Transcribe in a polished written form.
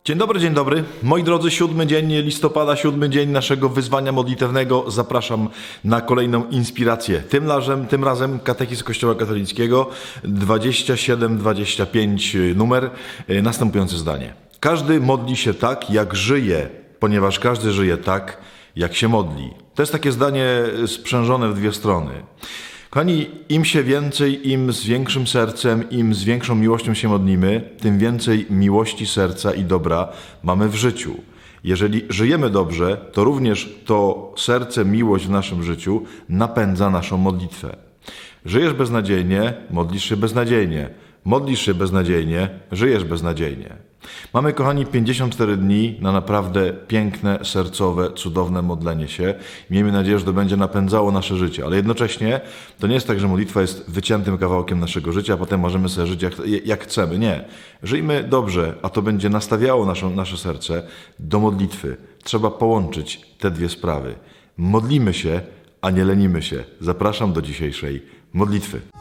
Dzień dobry. Moi drodzy, 7 dzień listopada, 7 dzień naszego wyzwania modlitewnego. Zapraszam na kolejną inspirację. Tym razem Katechizm Kościoła Katolickiego 2725 numer, następujące zdanie. Każdy modli się tak, jak żyje, ponieważ każdy żyje tak, jak się modli. To jest takie zdanie sprzężone w dwie strony. Kochani, im się więcej, im z większym sercem, im z większą miłością się modlimy, tym więcej miłości serca i dobra mamy w życiu. Jeżeli żyjemy dobrze, to również to serce, miłość w naszym życiu napędza naszą modlitwę. Żyjesz beznadziejnie, modlisz się beznadziejnie. Modlisz się beznadziejnie, żyjesz beznadziejnie. Mamy, kochani, 54 dni na naprawdę piękne, sercowe, cudowne modlenie się. Miejmy nadzieję, że to będzie napędzało nasze życie, ale jednocześnie to nie jest tak, że modlitwa jest wyciętym kawałkiem naszego życia, a potem możemy sobie żyć jak chcemy. Nie. Żyjmy dobrze, a to będzie nastawiało nasze serce do modlitwy. Trzeba połączyć te dwie sprawy. Modlimy się, a nie lenimy się. Zapraszam do dzisiejszej modlitwy.